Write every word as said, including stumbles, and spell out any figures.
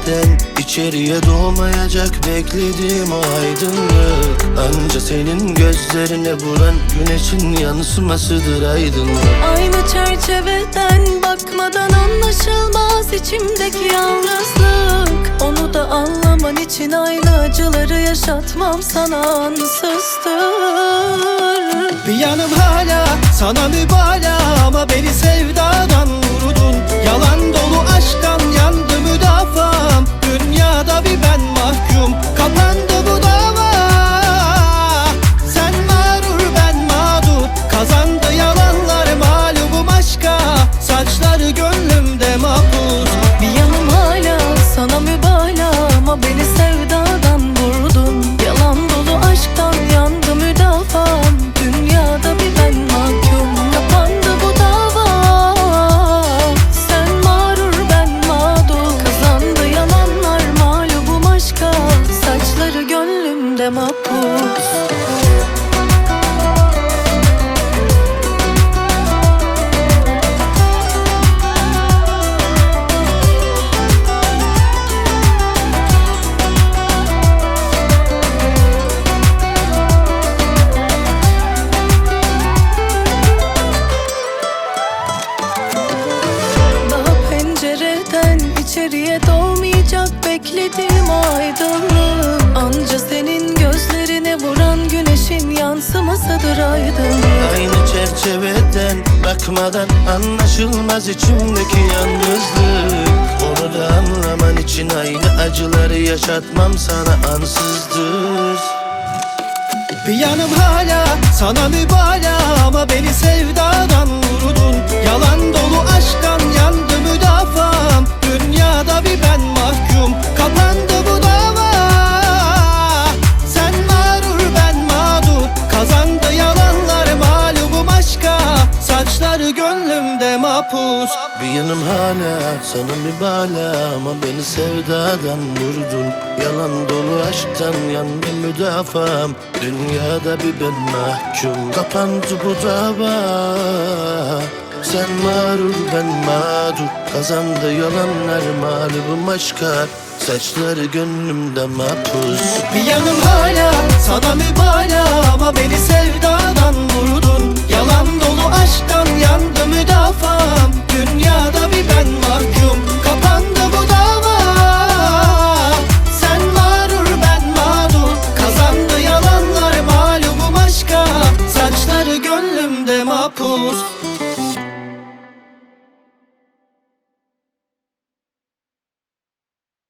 çerçeveden içeriye doğmayacak beklediğim o aydınlık. Anca senin gözlerine vuran güneşin yansımasıdır aydınlık. Aynı çerçeveden bakmadan anlaşılmaz içimdeki yalnızlık. Onu da anlaman için aynı acıları yaşatmam sana ansızdır. Bir yanım hala sana mübalağa ama beni sevdadan vurdun. Yalan dolu aşktan yandı müdafam. Dünyada bir ben mahkum, kapandı bu dava. Sen mağrur ben mağdur, kazandı yalanlar mağlubum aşka. Saçları gönlümde mahpus. Bir yanım hala sana mübalağa ama beni sevdadan vurdun. Yalan dolu aşktan yandı müdafam. Dünyada bir ben mahkum, kapandı bu dava. Sen mağrur ben mağdur, kazandı yalanlar mağlubum aşka. Saçları gönlümde mahpus. İçeriye doğmayacak beklediğim o aydınlık. Anca senin gözlerine vuran güneşin yansımasıdır aydınlık. Aynı çerçeveden bakmadan anlaşılmaz içimdeki yalnızlık. Onu da anlaman için aynı acıları yaşatmam sana ansızdır. Bir yanım hala sana mübalağa ama beni sevdadan vurdun. Yalan dolu aşktan yandı müdafam. Dünyada bir ben mahkum, kapandı bu dava. Sen mağrur ben mağdur, kazandı yalanlar mağlubum aşka. Saçları gönlümde mahpus. Bir yanım hala sana mübalağa ama beni sevdadan vurdun. Yalan dolu aşktan yandı müdafam. Dünyada bir ben mahkum, kapandı bu dava. Sen mağrur ben mağdur, kazandı yalanlar mağlubum aşka. Saçları gönlümde mahpus. Bir yanım hala sana mübalağa ama beni sevdadan vurdun. Yalan dolu aşktan yandı müdafam. Dünyada bir ben mahkum, kapandı bu dava. Sen mağrur ben mağdur, kazandı yalanlar mağlubum aşka. Saçları gönlümde mahpus.